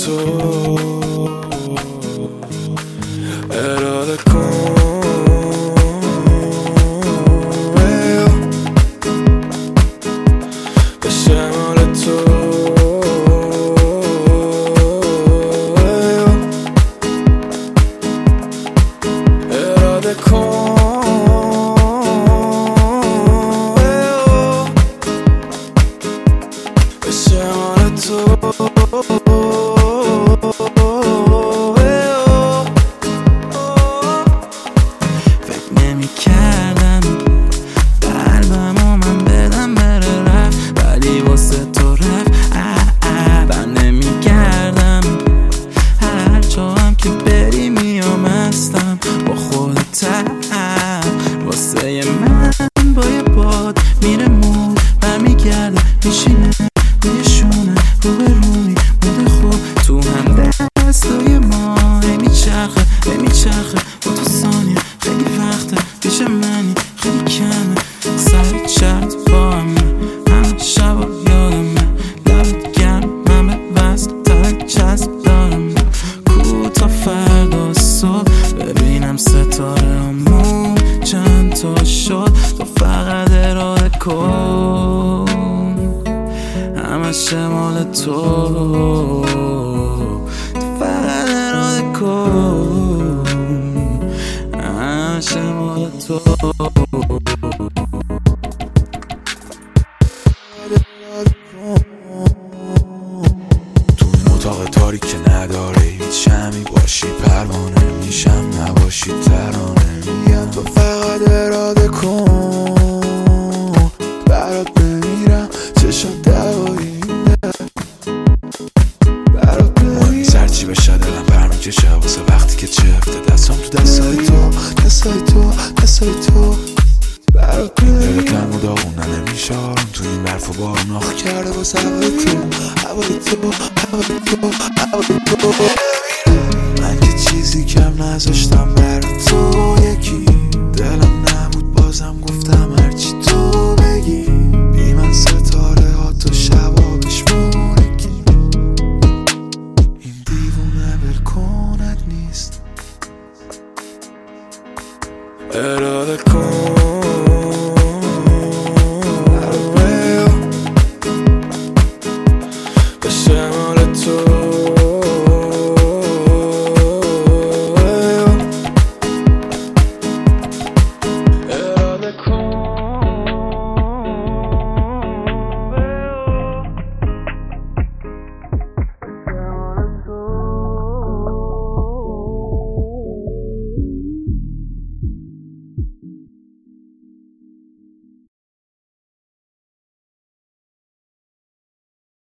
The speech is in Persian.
تو اراده کن، بشه مال تو اراده کن، بشه مال تو فکر نمی کردم قلبمو من بدم بره رفت، ولی واسه تو رفت. بر نمی کردم هر جا هم که بری میامستم با خودت. واسه من با یه باد میره مود برمیگرده میشینه روی شونه رو به روی مونده خوب تو هم دستای ما میچرخه با تو ثانیه خیلی وقته پیش منی خیلی کمه سر چرت با همه شبا یادمه لبت گرم من به وصل ترک چسب دارم کو تا فردا صبح ببینم ستاره همون چند تا شد تو فقط اراده کن همش مال تو فقط اراده کن همش مال تو تو این اتاق تاریک که نداره هیچ شمی باشی پروانه میشم نباشی ترانه میگم تو فقط اراده کن برات بمیرم چشم دوایی برات بمیرم سرچی بشه دلم برمیکشه واسه وقتی که چفته دستم تو دستای تو برات بمیرم دلکم و داغونه نمیشه آروم تو این برف و بارون آخ کرده واسه هوای تو من که چیزی کم نذاشتم